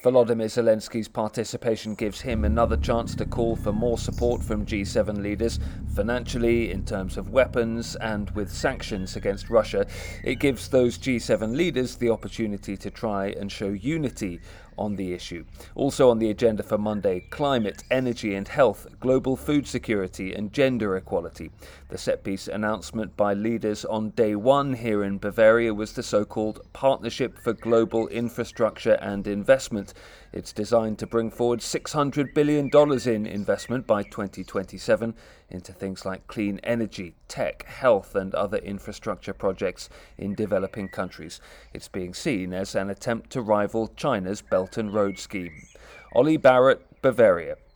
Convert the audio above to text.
Volodymyr Zelensky's participation gives him another chance to call for more support from G7 leaders, financially, in terms of weapons, and with sanctions against Russia. It gives those G7 leaders the opportunity to try and show unity on the issue. Also on the agenda for Monday, climate, energy and health, global food security and gender equality. The set-piece announcement by leaders on day one here in Bavaria was the so-called Partnership for Global Infrastructure and Investment. It's designed to bring forward $600 billion in investment by 2027 into things like clean energy, tech, health and other infrastructure projects in developing countries. It's being seen as an attempt to rival China's Belt and Road scheme. Ollie Barrett, Bavaria.